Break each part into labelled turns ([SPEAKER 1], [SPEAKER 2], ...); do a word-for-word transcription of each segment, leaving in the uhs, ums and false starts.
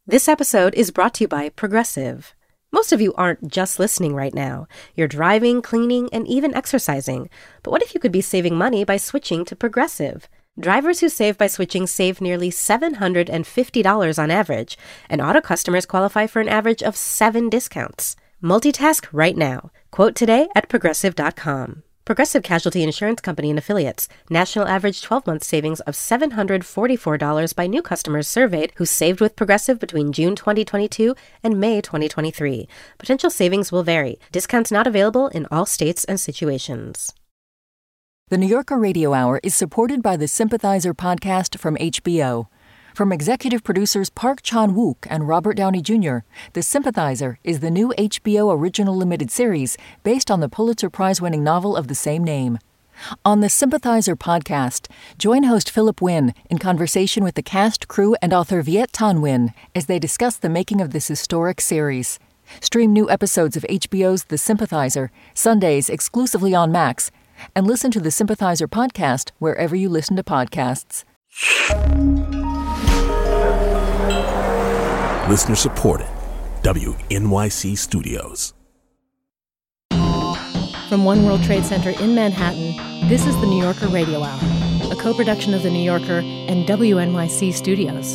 [SPEAKER 1] This episode is brought to you by Progressive. Most of you aren't just listening right now. You're driving, cleaning, and even exercising. But what if you could be saving money by switching to Progressive? Drivers who save by switching save nearly seven hundred fifty dollars on average, and auto customers qualify for an average of seven discounts. Multitask right now. Quote today at progressive dot com. Progressive Casualty Insurance Company and Affiliates. National average twelve-month savings of seven hundred forty-four dollars by new customers surveyed who saved with Progressive between June twenty twenty-two and May twenty twenty-three. Potential savings will vary. Discounts not available in all states and situations.
[SPEAKER 2] The New Yorker Radio Hour is supported by the Sympathizer podcast from H B O. From executive producers Park Chan-wook and Robert Downey Junior, The Sympathizer is the new H B O original limited series based on the Pulitzer Prize-winning novel of the same name. On the Sympathizer podcast, join host Philip Wynn in conversation with the cast, crew, and author Viet Thanh Nguyen as they discuss the making of this historic series. Stream new episodes of H B O's The Sympathizer, Sundays exclusively on Max, and listen to the Sympathizer podcast wherever you listen to podcasts.
[SPEAKER 3] Listener supported. W N Y C Studios.
[SPEAKER 4] From One World Trade Center in Manhattan, this is the New Yorker Radio Hour, a co-production of the New Yorker and W N Y C Studios.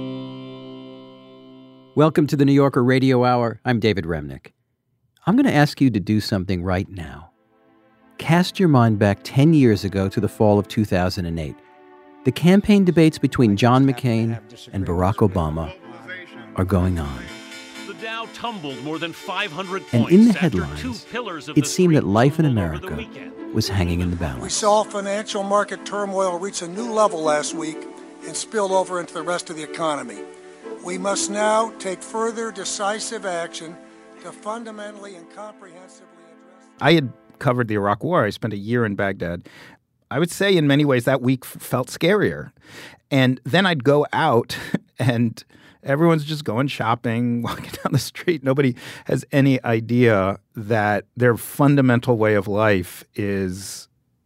[SPEAKER 5] Welcome to the New Yorker Radio Hour. I'm David Remnick. I'm going to ask you to do something right now. Cast your mind back ten years ago to the fall of two thousand eight. The campaign debates between John McCain and Barack Obama are going on.
[SPEAKER 6] The Dow tumbled more than five hundred
[SPEAKER 5] and
[SPEAKER 6] points
[SPEAKER 5] in the
[SPEAKER 6] after
[SPEAKER 5] headlines,
[SPEAKER 6] two pillars of
[SPEAKER 5] it
[SPEAKER 6] the
[SPEAKER 5] seemed that life in
[SPEAKER 6] tumbled over
[SPEAKER 5] America
[SPEAKER 6] the weekend.
[SPEAKER 5] was hanging in the balance.
[SPEAKER 7] We saw financial market turmoil reach a new level last week and spill over into the rest of the economy. We must now take further decisive action to fundamentally and comprehensively address...
[SPEAKER 8] I had covered the Iraq War. I spent a year in Baghdad. I would say in many ways that week f- felt scarier. And then I'd go out and everyone's just going shopping, walking down the street. Nobody has any idea that their fundamental way of life is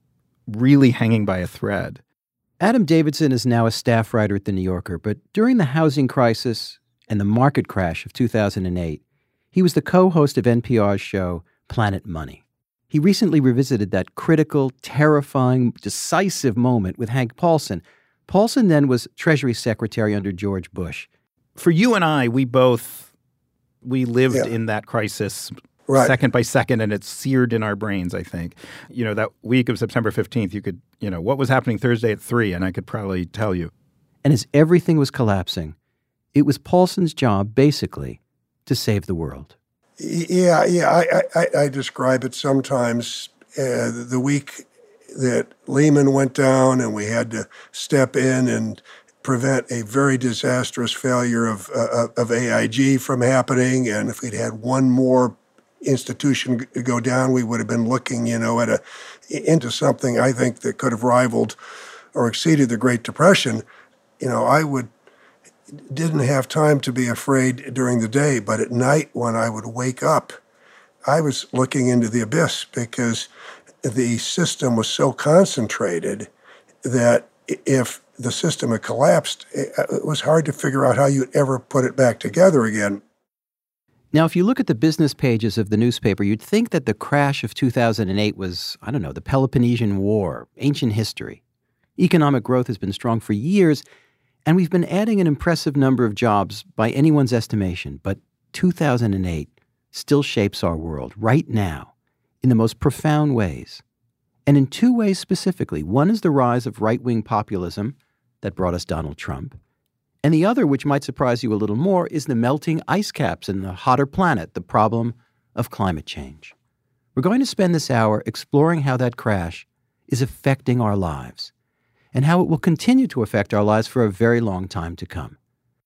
[SPEAKER 8] really hanging by a thread.
[SPEAKER 5] Adam Davidson is now a staff writer at The New Yorker, but during the housing crisis and the market crash of two thousand eight, he was the co-host of N P R's show Planet Money. He recently revisited that critical, terrifying, decisive moment with Hank Paulson. Paulson then was Treasury Secretary under George Bush.
[SPEAKER 8] For you and I, we both, we lived
[SPEAKER 7] Yeah.
[SPEAKER 8] in that crisis
[SPEAKER 7] Right.
[SPEAKER 8] second by second, and it's seared in our brains, I think. You know, that week of September fifteenth, you could, you know, what was happening Thursday at three, and I could probably tell you.
[SPEAKER 5] And as everything was collapsing, it was Paulson's job, basically, to save the world.
[SPEAKER 7] Yeah, yeah, I, I, I describe it sometimes uh, the week that Lehman went down and we had to step in and prevent a very disastrous failure of uh, of A I G from happening. And if we'd had one more institution go down, we would have been looking, you know, at a into something I think that could have rivaled or exceeded the Great Depression. You know, I would didn't have time to be afraid during the day, but at night when I would wake up, I was looking into the abyss because the system was so concentrated that if the system had collapsed, it was hard to figure out how you'd ever put it back together again.
[SPEAKER 5] Now, if you look at the business pages of the newspaper, you'd think that the crash of two thousand eight was, I don't know, the Peloponnesian War, ancient history. Economic growth has been strong for years, and we've been adding an impressive number of jobs by anyone's estimation. But two thousand eight still shapes our world right now in the most profound ways. And in two ways specifically. One is the rise of right-wing populism that brought us Donald Trump. And the other, which might surprise you a little more, is the melting ice caps and the hotter planet, the problem of climate change. We're going to spend this hour exploring how that crash is affecting our lives and how it will continue to affect our lives for a very long time to come.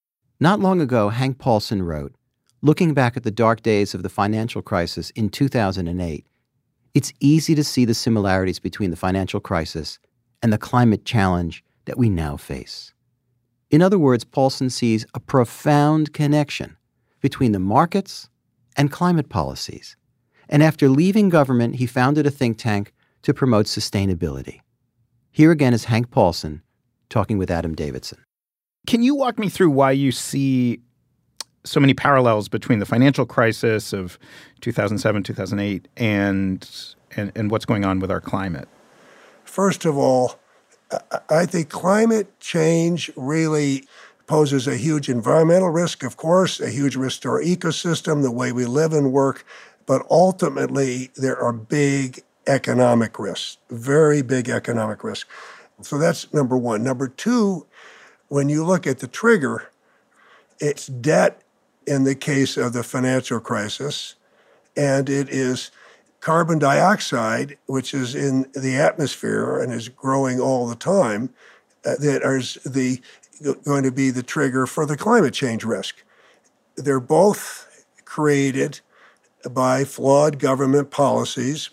[SPEAKER 5] Not long ago, Hank Paulson wrote, looking back at the dark days of the financial crisis in two thousand eight, it's easy to see the similarities between the financial crisis and the climate challenge that we now face. In other words, Paulson sees a profound connection between the markets and climate policies. And after leaving government, he founded a think tank to promote sustainability. Here again is Hank Paulson talking with Adam Davidson.
[SPEAKER 8] Can you walk me through why you see so many parallels between the financial crisis of two thousand seven, two thousand eight and, and, and what's going on with our climate?
[SPEAKER 7] First of all, I think climate change really poses a huge environmental risk, of course, a huge risk to our ecosystem, the way we live and work, but ultimately there are big economic risks, very big economic risks. So that's number one. Number two, when you look at the trigger, it's debt in the case of the financial crisis, and it is carbon dioxide, which is in the atmosphere and is growing all the time, uh, that is the going to be the trigger for the climate change risk. They're both created by flawed government policies.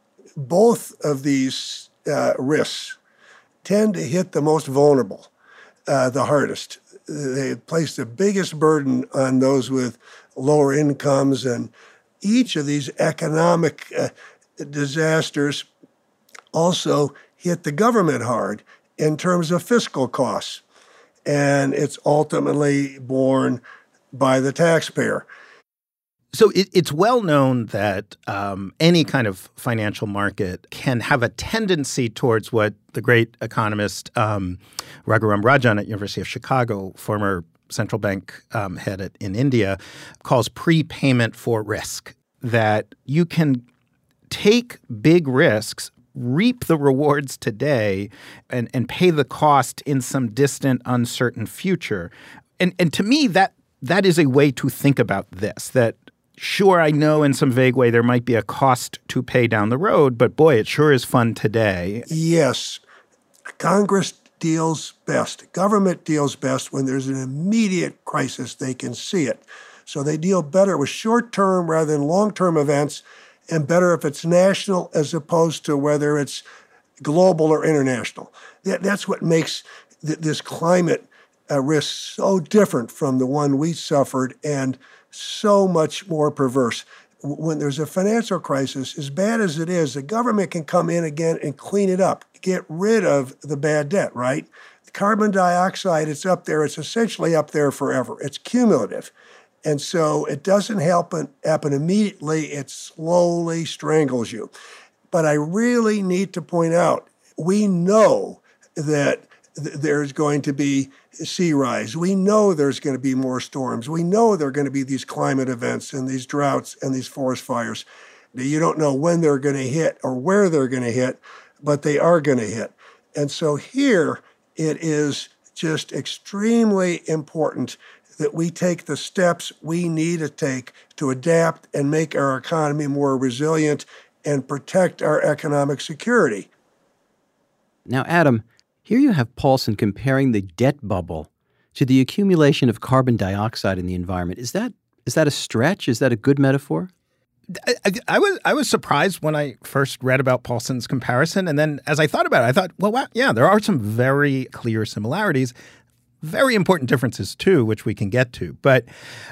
[SPEAKER 7] Both of these uh, risks tend to hit the most vulnerable, uh, the hardest. They place the biggest burden on those with lower incomes, and each of these economic uh, disasters also hit the government hard in terms of fiscal costs, and it's ultimately borne by the taxpayer.
[SPEAKER 8] So it, it's well known that um, any kind of financial market can have a tendency towards what the great economist um, Raghuram Rajan at University of Chicago, former central bank um, head at, in India, calls prepayment for risk, that you can take big risks, reap the rewards today, and, and pay the cost in some distant, uncertain future. And, and to me, that that is a way to think about this, that sure, I know in some vague way there might be a cost to pay down the road, but boy, it sure is fun today.
[SPEAKER 7] Yes. Congress deals best. Government deals best when there's an immediate crisis. They can see it. So they deal better with short-term rather than long-term events, and better if it's national as opposed to whether it's global or international. That, that's what makes th- this climate uh, risk so different from the one we suffered and so much more perverse. When there's a financial crisis, as bad as it is, the government can come in again and clean it up, get rid of the bad debt, right? Carbon dioxide, it's up there. It's essentially up there forever. It's cumulative. And so it doesn't happen, happen immediately. It slowly strangles you. But I really need to point out, we know that th- there's going to be sea rise. We know there's going to be more storms. We know there are going to be these climate events and these droughts and these forest fires. You don't know when they're going to hit or where they're going to hit, but they are going to hit. And so here it is just extremely important that we take the steps we need to take to adapt and make our economy more resilient and protect our economic security.
[SPEAKER 5] Now, Adam, here you have Paulson comparing the debt bubble to the accumulation of carbon dioxide in the environment. Is that is that a stretch? Is that a good metaphor?
[SPEAKER 8] I, I, I was I was surprised when I first read about Paulson's comparison, and then as I thought about it, I thought, well, wow, yeah, there are some very clear similarities, very important differences too, which we can get to. But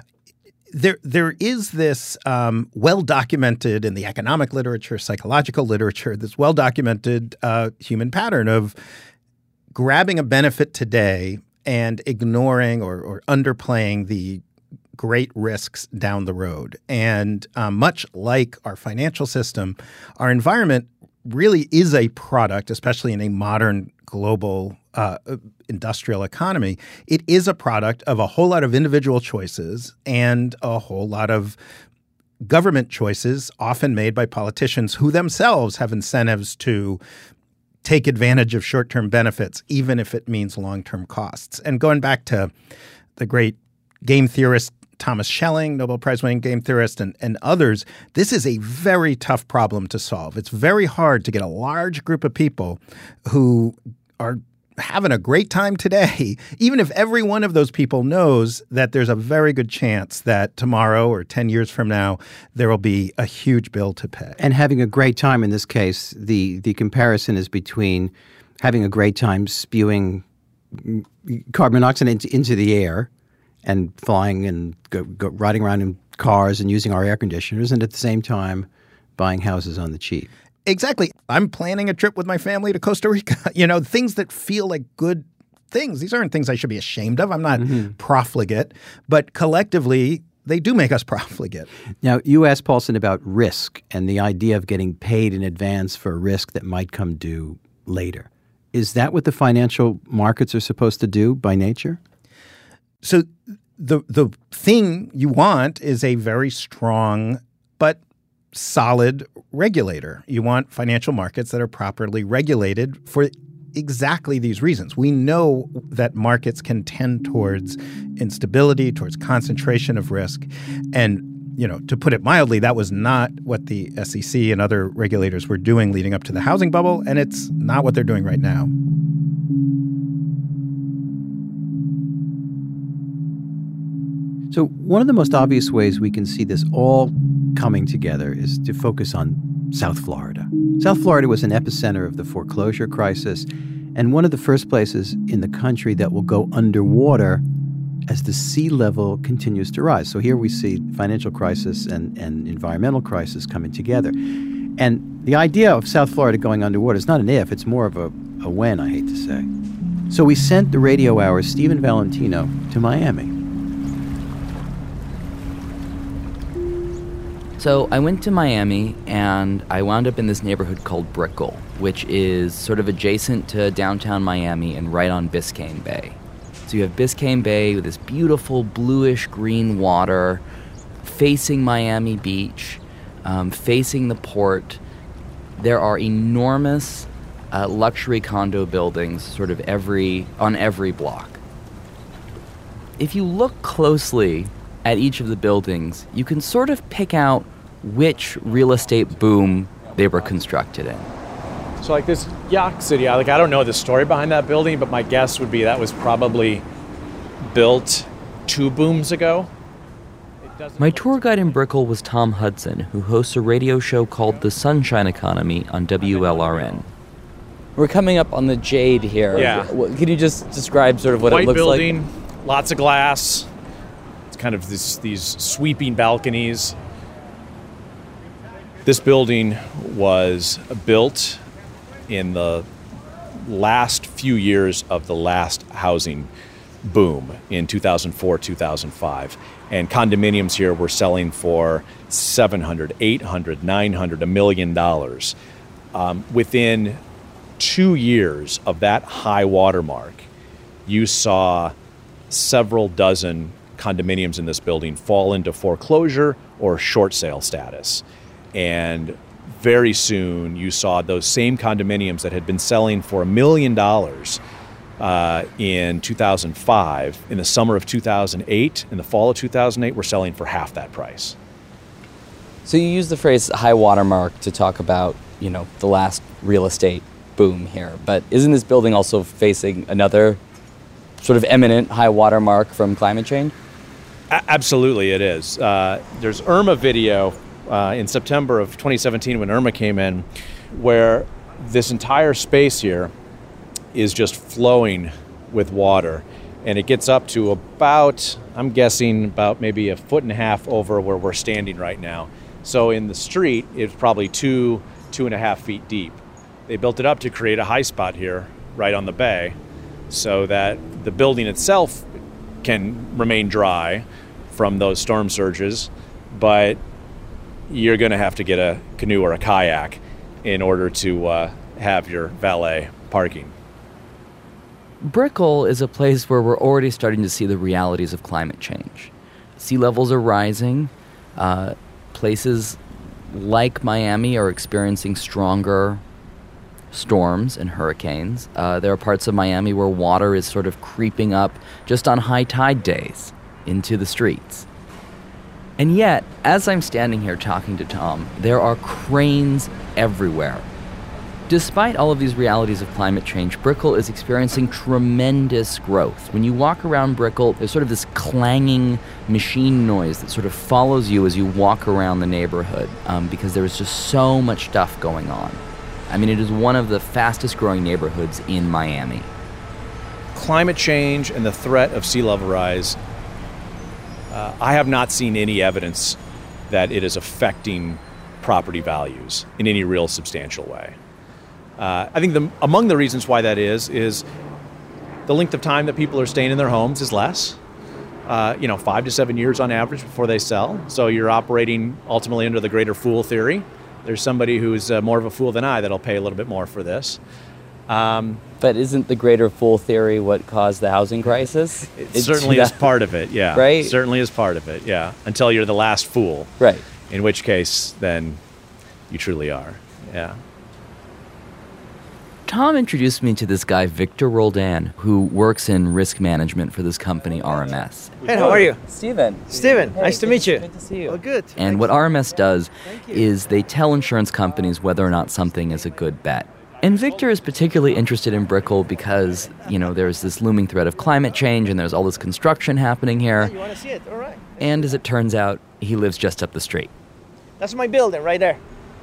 [SPEAKER 8] there there is this um, well-documented in the economic literature, psychological literature, this well-documented uh, human pattern of grabbing a benefit today and ignoring or, or underplaying the great risks down the road. And um, much like our financial system, our environment really is a product, especially in a modern global uh, industrial economy. It is a product of a whole lot of individual choices and a whole lot of government choices, often made by politicians who themselves have incentives to take advantage of short-term benefits, even if it means long-term costs. And going back to the great game theorist Thomas Schelling, Nobel Prize-winning game theorist, and, and others, this is a very tough problem to solve. It's very hard to get a large group of people who are having a great time today, even if every one of those people knows that there's a very good chance that tomorrow or ten years from now, there will be a huge bill to pay.
[SPEAKER 5] And having a great time in this case, the, the comparison is between having a great time spewing carbon dioxide into, into the air and flying and go, go, riding around in cars and using our air conditioners, and at the same time buying houses on the cheap.
[SPEAKER 8] Exactly. I'm planning a trip with my family to Costa Rica. You know, things that feel like good things. These aren't things I should be ashamed of. I'm not mm-hmm. profligate. But collectively, they do make us profligate.
[SPEAKER 5] Now, you asked Paulson about risk and the idea of getting paid in advance for a risk that might come due later. Is that what the financial markets are supposed to do by nature?
[SPEAKER 8] So the the thing you want is a very strong but solid regulator. You want financial markets that are properly regulated for exactly these reasons. We know that markets can tend towards instability, towards concentration of risk. And, you know, to put it mildly, that was not what the S E C and other regulators were doing leading up to the housing bubble, and it's not what they're doing right now.
[SPEAKER 5] So one of the most obvious ways we can see this all coming together is to focus on South Florida. South Florida was an epicenter of the foreclosure crisis and one of the first places in the country that will go underwater as the sea level continues to rise. So here we see financial crisis and, and environmental crisis coming together. And the idea of South Florida going underwater is not an if, it's more of a, a when, I hate to say. So we sent the Radio Hour's Stephen Valentino to Miami.
[SPEAKER 9] So I went to Miami, and I wound up in this neighborhood called Brickell, which is sort of adjacent to downtown Miami and right on Biscayne Bay. So you have Biscayne Bay with this beautiful bluish-green water facing Miami Beach, um, facing the port. There are enormous uh, luxury condo buildings sort of every on every block. If you look closely at each of the buildings, you can sort of pick out which real estate boom they were constructed in.
[SPEAKER 10] So like this Yacht City, I, like I don't know the story behind that building, but my guess would be that was probably built two booms ago.
[SPEAKER 9] My tour guide in Brickell was Tom Hudson, who hosts a radio show called The Sunshine Economy on W L R N. We're coming up on the Jade here.
[SPEAKER 10] Yeah.
[SPEAKER 9] Can you just describe sort of what
[SPEAKER 10] White
[SPEAKER 9] it looks
[SPEAKER 10] building,
[SPEAKER 9] like?
[SPEAKER 10] Lots of glass. Kind of this, these sweeping balconies. This building was built in the last few years of the last housing boom in two thousand four, two thousand five. And condominiums here were selling for seven hundred, eight hundred, nine hundred, a million dollars. Um, within two years of that high watermark, you saw several dozen condominiums in this building fall into foreclosure or short sale status. And very soon you saw those same condominiums that had been selling for a million dollars uh, in two thousand five, in the summer of two thousand eight, in the fall of two thousand eight, were selling for half that price.
[SPEAKER 9] So you use the phrase high watermark to talk about, you know, the last real estate boom here. But isn't this building also facing another sort of imminent high watermark from climate change?
[SPEAKER 10] A- absolutely, it is. Uh, there's Irma video uh, in September of twenty seventeen when Irma came in, where this entire space here is just flowing with water. And it gets up to about, I'm guessing, about maybe a foot and a half over where we're standing right now. So in the street, it's probably two, two and a half feet deep. They built it up to create a high spot here right on the bay so that the building itself can remain dry from those storm surges, but you're going to have to get a canoe or a kayak in order to uh, have your valet parking.
[SPEAKER 9] Brickell is a place where we're already starting to see the realities of climate change. Sea levels are rising. Uh, places like Miami are experiencing stronger storms and hurricanes. Uh, there are parts of Miami where water is sort of creeping up just on high tide days into the streets. And yet, as I'm standing here talking to Tom, there are cranes everywhere. Despite all of these realities of climate change, Brickell is experiencing tremendous growth. When you walk around Brickell, there's sort of this clanging machine noise that sort of follows you as you walk around the neighborhood um, because there is just so much stuff going on. I mean, it is one of the fastest growing neighborhoods in Miami.
[SPEAKER 10] Climate change and the threat of sea level rise, uh, I have not seen any evidence that it is affecting property values in any real substantial way. Uh, I think the, among the reasons why that is, is the length of time that people are staying in their homes is less. Uh, you know, five to seven years on average before they sell. So you're operating ultimately under the greater fool theory. There's somebody who's uh, more of a fool than I that'll pay a little bit more for this. Um,
[SPEAKER 9] but isn't the greater fool theory what caused the housing crisis?
[SPEAKER 10] It it's certainly is part of it, yeah.
[SPEAKER 9] Right?
[SPEAKER 10] Certainly is part of it, yeah. Until you're the last fool.
[SPEAKER 9] Right.
[SPEAKER 10] In which case, then you truly are, yeah.
[SPEAKER 9] Tom introduced me to this guy, Victor Roldan, who works in risk management for this company, R M S.
[SPEAKER 11] Hey, how are you?
[SPEAKER 9] Steven.
[SPEAKER 11] Steven, hey, nice to meet you.
[SPEAKER 9] Good to see you.
[SPEAKER 11] Oh, good.
[SPEAKER 9] And
[SPEAKER 11] Thanks.
[SPEAKER 9] what R M S does is they tell insurance companies whether or not something is a good bet. And Victor is particularly interested in Brickell because, you know, there's this looming threat of climate change and there's all this construction happening here.
[SPEAKER 11] You want to see it? All right.
[SPEAKER 9] And as it turns out, he lives just up the street.
[SPEAKER 11] That's my building right there.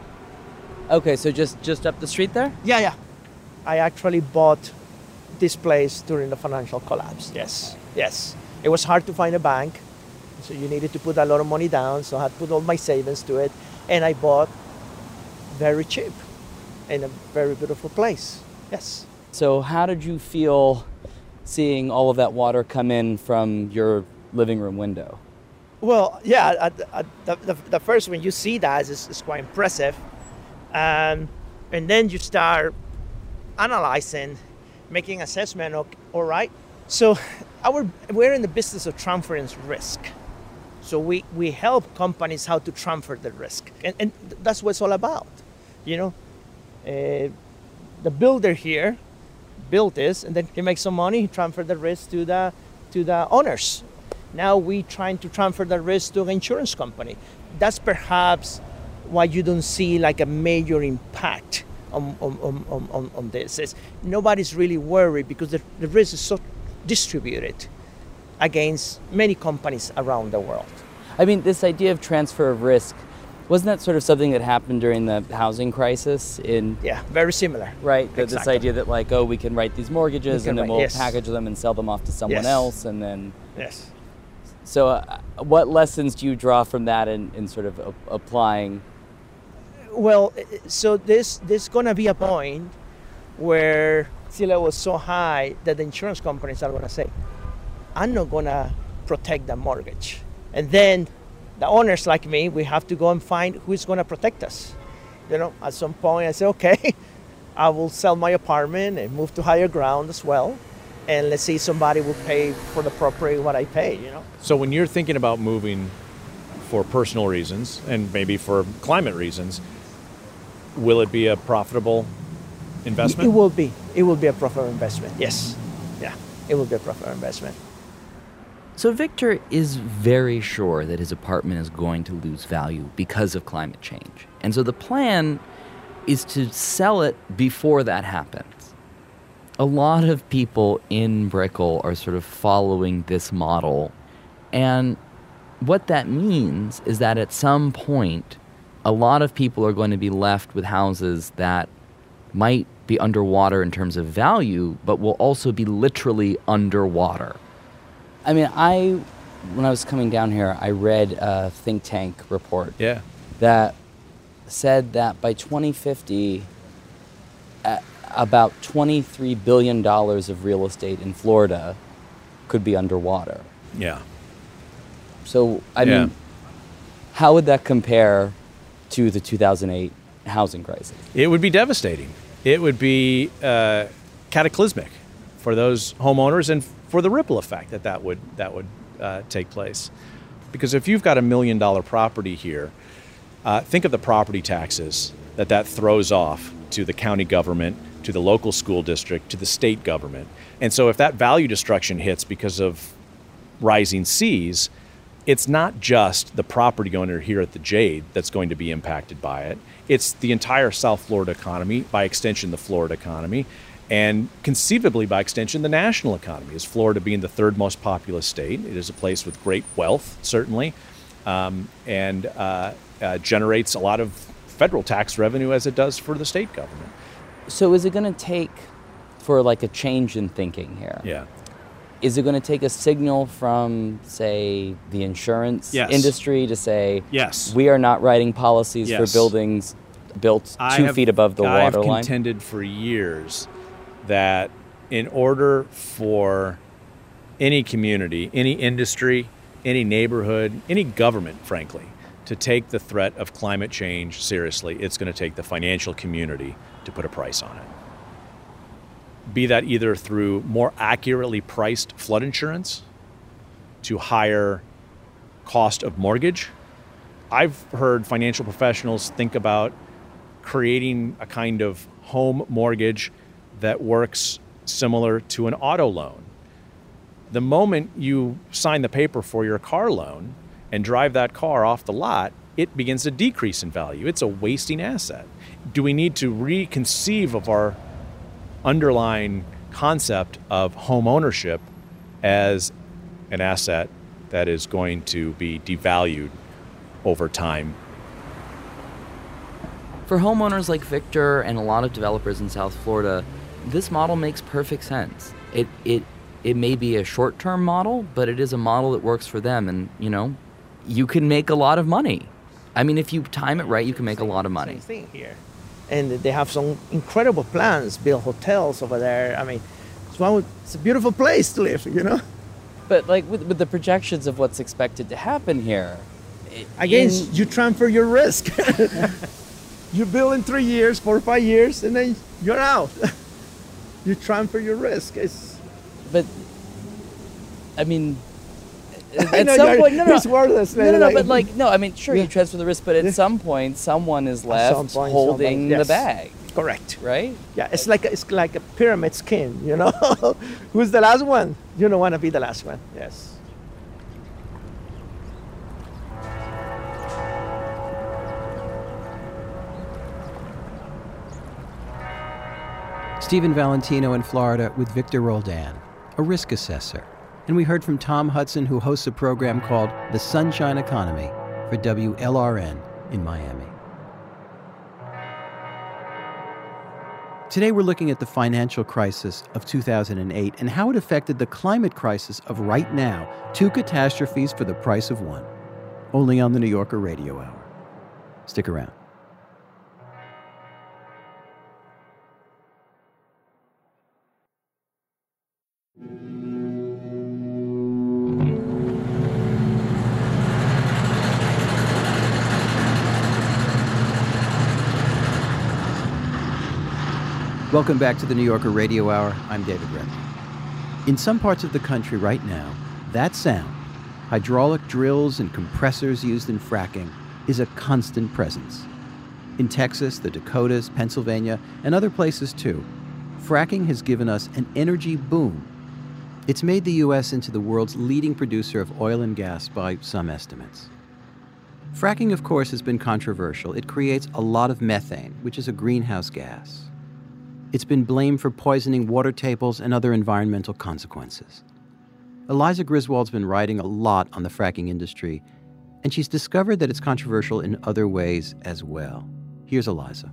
[SPEAKER 9] Okay, so just, just up the street there?
[SPEAKER 11] Yeah, yeah. I actually bought this place during the financial collapse. Yes, yes. It was hard to find a bank, so you needed to put a lot of money down, so I had to put all my savings to it, and I bought very cheap in a very beautiful place. Yes.
[SPEAKER 9] So how did you feel seeing all of that water come in from your living room window?
[SPEAKER 11] Well, yeah, at, at the, the, the first when you see that, it's, it's quite impressive. Um, and then you start analyzing, making assessment of, all right, so our, we're in the business of transferring risk. So we, we help companies how to transfer the risk. And, and that's what it's all about, you know. Uh, the builder here built this, and then he makes some money, he transferred the risk to the, to the owners. Now we trying to transfer the risk to an insurance company. That's perhaps why you don't see like a major impact on, on, on, on, on this. It's, nobody's really worried because the, the risk is so distributed against many companies around the world.
[SPEAKER 9] I mean, this idea of transfer of risk, wasn't that sort of something that happened during the housing crisis? In
[SPEAKER 11] Yeah, very similar.
[SPEAKER 9] Right, the,
[SPEAKER 11] exactly.
[SPEAKER 9] This idea that like, oh, we can write these mortgages and then
[SPEAKER 11] write,
[SPEAKER 9] we'll
[SPEAKER 11] yes.
[SPEAKER 9] package them and sell them off to someone
[SPEAKER 11] yes.
[SPEAKER 9] else and then...
[SPEAKER 11] Yes.
[SPEAKER 9] So uh, what lessons do you draw from that in, in sort of a, applying?
[SPEAKER 11] Well, so this there's going to be a point where sea level is so high that the insurance companies are going to say, I'm not going to protect the mortgage. And then the owners like me, we have to go and find who's going to protect us. You know, at some point I say, okay, I will sell my apartment and move to higher ground as well. And let's see, somebody will pay for the property what I pay, you know.
[SPEAKER 10] So when you're thinking about moving for personal reasons and maybe for climate reasons, will it be a profitable investment?
[SPEAKER 11] It will be. It will be a profitable investment, yes. Yeah, it will be a profitable investment.
[SPEAKER 9] So Victor is very sure that his apartment is going to lose value because of climate change. And so the plan is to sell it before that happens. A lot of people in Brickell are sort of following this model. And what that means is that at some point, a lot of people are going to be left with houses that might be underwater in terms of value, but will also be literally underwater. I mean, I, when I was coming down here, I read a think tank report
[SPEAKER 10] yeah.
[SPEAKER 9] that said that by twenty fifty, uh, about twenty-three billion dollars of real estate in Florida could be underwater.
[SPEAKER 10] Yeah.
[SPEAKER 9] So, I
[SPEAKER 10] yeah.
[SPEAKER 9] mean, how would that compare to the two thousand eight housing crisis?
[SPEAKER 10] It would be devastating. It would be uh, cataclysmic for those homeowners and for the ripple effect that that would, that would uh, take place. Because if you've got a million dollar property here, uh, think of the property taxes that that throws off to the county government, to the local school district, to the state government. And so if that value destruction hits because of rising seas, it's not just the property owner here at the Jade that's going to be impacted by it. It's the entire South Florida economy, by extension the Florida economy, and conceivably by extension the national economy. As Florida being the third most populous state, it is a place with great wealth, certainly, um, and uh, uh, generates a lot of federal tax revenue as it does for the state government.
[SPEAKER 9] So is it going to take for like a change in thinking here?
[SPEAKER 10] Yeah.
[SPEAKER 9] Is it going to take a signal from, say, the insurance
[SPEAKER 10] yes.
[SPEAKER 9] industry to say,
[SPEAKER 10] yes,
[SPEAKER 9] we are not writing policies
[SPEAKER 10] yes.
[SPEAKER 9] for buildings built
[SPEAKER 10] I
[SPEAKER 9] two
[SPEAKER 10] have,
[SPEAKER 9] feet above the
[SPEAKER 10] I
[SPEAKER 9] water
[SPEAKER 10] have
[SPEAKER 9] line?
[SPEAKER 10] contended for years that in order for any community, any industry, any neighborhood, any government, frankly, to take the threat of climate change seriously, it's going to take the financial community to put a price on it. Be that either through more accurately priced flood insurance, to higher cost of mortgage. I've heard financial professionals think about creating a kind of home mortgage that works similar to an auto loan. The moment you sign the paper for your car loan and drive that car off the lot, it begins to decrease in value. It's a wasting asset. Do we need to reconceive of our underlying concept of home ownership as an asset that is going to be devalued over time?
[SPEAKER 9] For homeowners like Victor and a lot of developers in South Florida, this model makes perfect sense. It it it may be a short-term model, but it is a model that works for them, and you know, you can make a lot of money. I mean, if you time it right, you can make a lot of money.
[SPEAKER 11] Same thing here, and they have some incredible plans, build hotels over there. I mean, it's one. It's a beautiful place to live, you know.
[SPEAKER 12] But like with, with the projections of what's expected to happen here,
[SPEAKER 11] again,
[SPEAKER 12] in...
[SPEAKER 11] you transfer your risk. You build in three years, four or five years, and then you're out. You transfer your risk. It's...
[SPEAKER 12] But, I mean,
[SPEAKER 11] I
[SPEAKER 12] at
[SPEAKER 11] know,
[SPEAKER 12] some point, no, no,
[SPEAKER 11] it's worthless.
[SPEAKER 12] no, no, no, but like, no, I mean, sure,
[SPEAKER 11] Yeah.
[SPEAKER 12] you transfer the risk, but at
[SPEAKER 11] Yeah.
[SPEAKER 12] some point, someone is
[SPEAKER 11] At
[SPEAKER 12] left
[SPEAKER 11] some point,
[SPEAKER 12] holding
[SPEAKER 11] somebody-
[SPEAKER 12] the
[SPEAKER 11] yes.
[SPEAKER 12] bag,
[SPEAKER 11] Correct.
[SPEAKER 12] right?
[SPEAKER 11] Yeah, it's like a, it's like a pyramid scheme, you know. Who's the last one? You don't want to be the last one. Yes.
[SPEAKER 5] Stephen Valentino in Florida with Victor Roldan, a risk assessor. And we heard from Tom Hudson, who hosts a program called The Sunshine Economy for W L R N in Miami. Today we're looking at the financial crisis of two thousand eight and how it affected the climate crisis of right now, two catastrophes for the price of one. Only on the New Yorker Radio Hour. Stick around. Welcome back to the New Yorker Radio Hour. I'm David Remke. In some parts of the country right now, that sound, hydraulic drills and compressors used in fracking, is a constant presence. In Texas, the Dakotas, Pennsylvania, and other places too, fracking has given us an energy boom. It's made the U S into the world's leading producer of oil and gas by some estimates. Fracking, of course, has been controversial. It creates a lot of methane, which is a greenhouse gas. It's been blamed for poisoning water tables and other environmental consequences. Eliza Griswold's been writing a lot on the fracking industry, and she's discovered that it's controversial in other ways as well. Here's Eliza.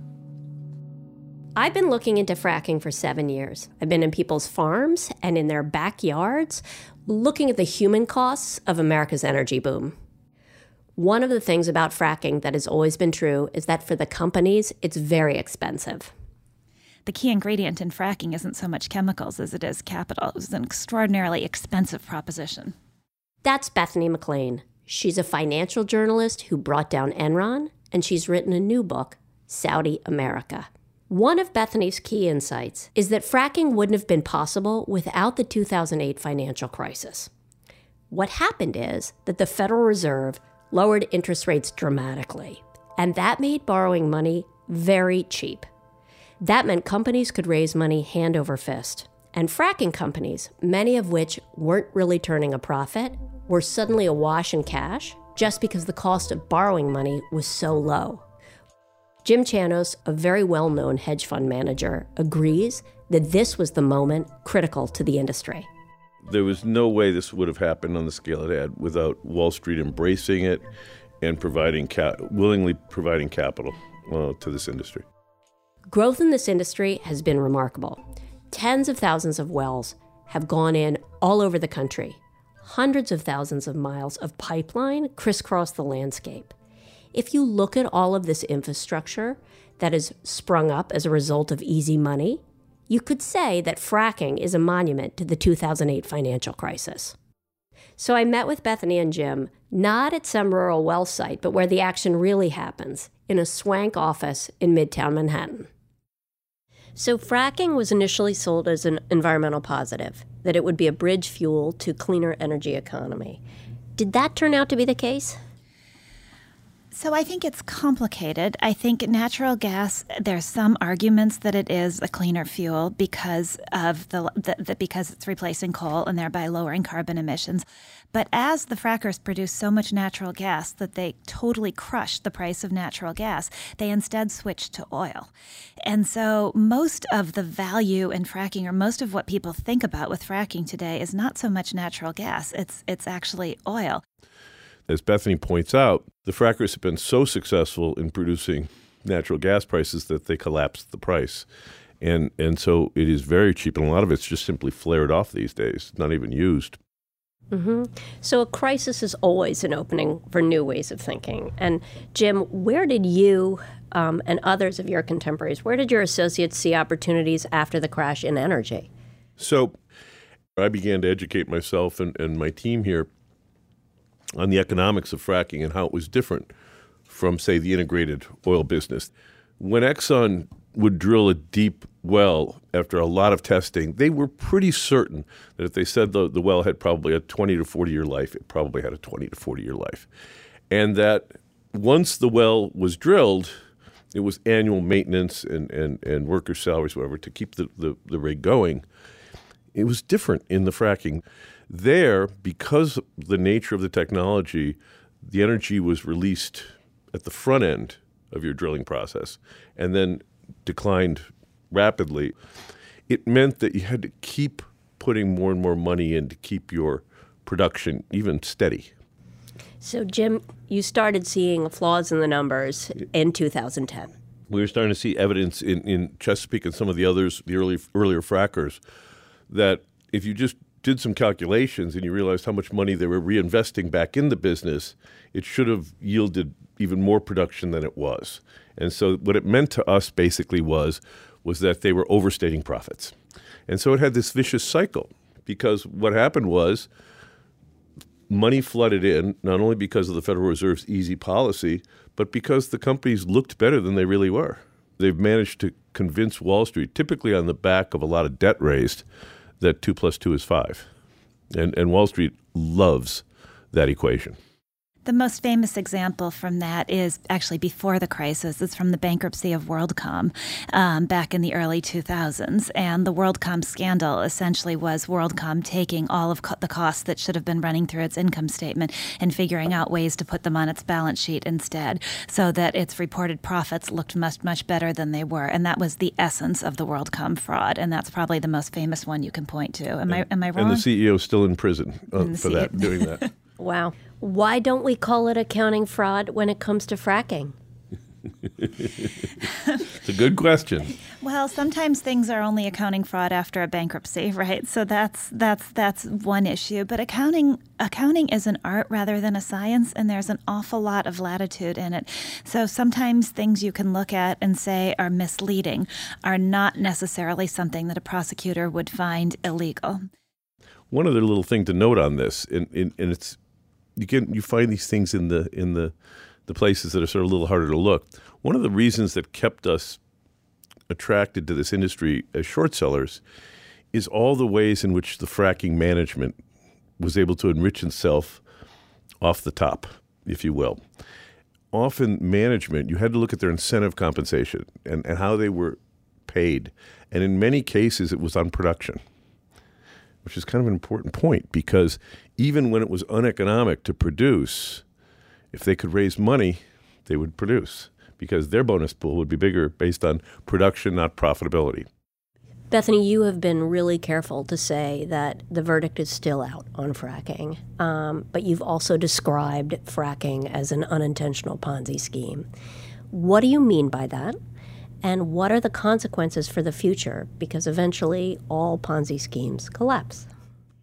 [SPEAKER 13] I've been looking into fracking for seven years. I've been in people's farms and in their backyards, looking at the human costs of America's energy boom. One of the things about fracking that has always been true is that for the companies, it's very expensive.
[SPEAKER 14] The key ingredient in fracking isn't so much chemicals as it is capital. It was an extraordinarily expensive proposition.
[SPEAKER 13] That's Bethany McLean. She's a financial journalist who brought down Enron, and she's written a new book, Saudi America. One of Bethany's key insights is that fracking wouldn't have been possible without the two thousand eight financial crisis. What happened is that the Federal Reserve lowered interest rates dramatically, and that made borrowing money very cheap. That meant companies could raise money hand over fist. And fracking companies, many of which weren't really turning a profit, were suddenly awash in cash just because the cost of borrowing money was so low. Jim Chanos, a very well-known hedge fund manager, agrees that this was the moment critical to the industry.
[SPEAKER 15] There was no way this would have happened on the scale it had without Wall Street embracing it and providing ca- willingly providing capital uh, to this industry.
[SPEAKER 13] Growth in this industry has been remarkable. Tens of thousands of wells have gone in all over the country. Hundreds of thousands of miles of pipeline crisscross the landscape. If you look at all of this infrastructure that has sprung up as a result of easy money, You could say that fracking is a monument to the two thousand eight financial crisis. So I met with Bethany and Jim, not at some rural well site, but where the action really happens, in a swank office in Midtown Manhattan. So fracking was initially sold as an environmental positive, that it would be a bridge fuel to cleaner energy economy. Did that turn out to be the case?
[SPEAKER 14] So I think it's complicated. I think natural gas, there's some arguments that it is a cleaner fuel because of the, the, the because it's replacing coal and thereby lowering carbon emissions. But as the frackers produce so much natural gas that they totally crushed the price of natural gas, they instead switched to oil. And so most of the value in fracking, or most of what people think about with fracking today, is not so much natural gas. It's it's actually oil.
[SPEAKER 15] As Bethany points out, the frackers have been so successful in producing natural gas prices that they collapsed the price. And and so it is very cheap, and a lot of it's just simply flared off these days, not even used.
[SPEAKER 13] Mm-hmm. So a crisis is always an opening for new ways of thinking. And Jim, where did you um, and others of your contemporaries, where did your associates see opportunities after the crash in energy?
[SPEAKER 15] So I began to educate myself and, and my team here on the economics of fracking and how it was different from, say, the integrated oil business. When Exxon would drill a deep well after a lot of testing, they were pretty certain that if they said the, the well had probably a twenty to forty year life, it probably had a twenty to forty year life. And that once the well was drilled, it was annual maintenance and, and, and worker salaries, whatever, to keep the, the, the rig going. It was different in the fracking. There, because of the nature of the technology, the energy was released at the front end of your drilling process and then declined rapidly. It meant that you had to keep putting more and more money in to keep your production even steady.
[SPEAKER 13] So, Jim, you started seeing flaws in the numbers in two thousand ten.
[SPEAKER 15] We were starting to see evidence in, in Chesapeake and some of the others, the early earlier frackers, that if you just did some calculations and you realized how much money they were reinvesting back in the business, it should have yielded even more production than it was. And so what it meant to us basically was, was that they were overstating profits. And so it had this vicious cycle, because what happened was money flooded in, not only because of the Federal Reserve's easy policy, but because the companies looked better than they really were. They've managed to convince Wall Street, typically on the back of a lot of debt raised, that two plus two is five. And, and Wall Street loves that equation.
[SPEAKER 14] The most famous example from that is actually before the crisis. It's from the bankruptcy of WorldCom um, back in the early two thousands. And the WorldCom scandal essentially was WorldCom taking all of co- the costs that should have been running through its income statement and figuring out ways to put them on its balance sheet instead, so that its reported profits looked much, much better than they were. And that was the essence of the WorldCom fraud. And that's probably the most famous one you can point to. Am I am I wrong?
[SPEAKER 15] And the C E O is still in prison uh, for
[SPEAKER 14] C E O.
[SPEAKER 15] that, doing that.
[SPEAKER 13] Wow. Why don't we call it accounting fraud when it comes to fracking?
[SPEAKER 15] It's a good question.
[SPEAKER 14] Well, sometimes things are only accounting fraud after a bankruptcy, right? So that's that's that's one issue. But accounting accounting is an art rather than a science, and there's an awful lot of latitude in it. So sometimes things you can look at and say are misleading are not necessarily something that a prosecutor would find illegal.
[SPEAKER 15] One other little thing to note on this, and, and, and it's you can you find these things in the in the the places that are sort of a little harder to look. One of the reasons that kept us attracted to this industry as short sellers is all the ways in which the fracking management was able to enrich itself off the top, if you will. Often management, you had to look at their incentive compensation and, and how they were paid. And in many cases, it was on production, which is kind of an important point, because even when it was uneconomic to produce, if they could raise money, they would produce, because their bonus pool would be bigger based on production, not profitability.
[SPEAKER 13] Bethany, you have been really careful to say that the verdict is still out on fracking, um, but you've also described fracking as an unintentional Ponzi scheme. What do you mean by that? And what are the consequences for the future? Because eventually all Ponzi schemes collapse.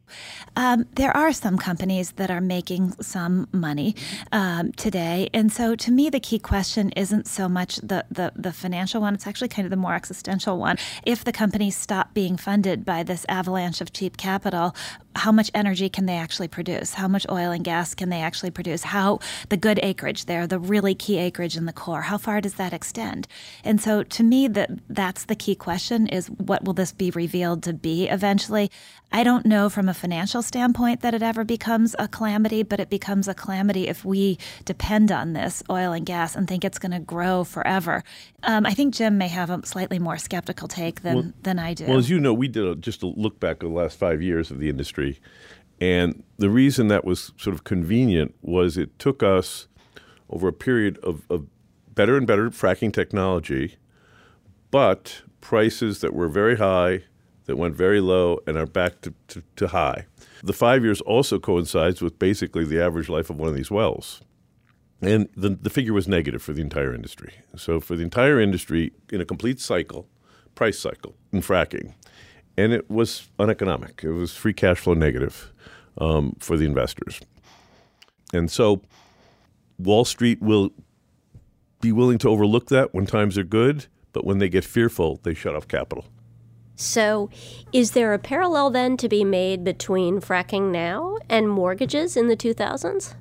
[SPEAKER 14] Um, there are some companies that are making some money um, today. And so to me, the key question isn't so much the, the, the financial one. It's actually kind of the more existential one. If the companies stop being funded by this avalanche of cheap capital, how much energy can they actually produce? How much oil and gas can they actually produce? How the good acreage there, the really key acreage in the core, how far does that extend? And so to me, that that's the key question is what will this be revealed to be eventually? I don't know from a financial standpoint that it ever becomes a calamity, but it becomes a calamity if we depend on this oil and gas and think it's going to grow forever. Um, I think Jim may have a slightly more skeptical take than,
[SPEAKER 15] well,
[SPEAKER 14] than I do.
[SPEAKER 15] Well, as you know, we did a, just a look back at the last five years of the industry. And the reason that was sort of convenient was it took us over a period of, of better and better fracking technology, but prices that were very high, that went very low, and are back to, to, to high. The five years also coincides with basically the average life of one of these wells. And the, the figure was negative for the entire industry. So for the entire industry, in a complete cycle, price cycle in fracking, and it was uneconomic. It was free cash flow negative um, for the investors. And so Wall Street will be willing to overlook that when times are good, but when they get fearful, they shut off capital.
[SPEAKER 13] So is there a parallel then to be made between fracking now and mortgages in the two thousands?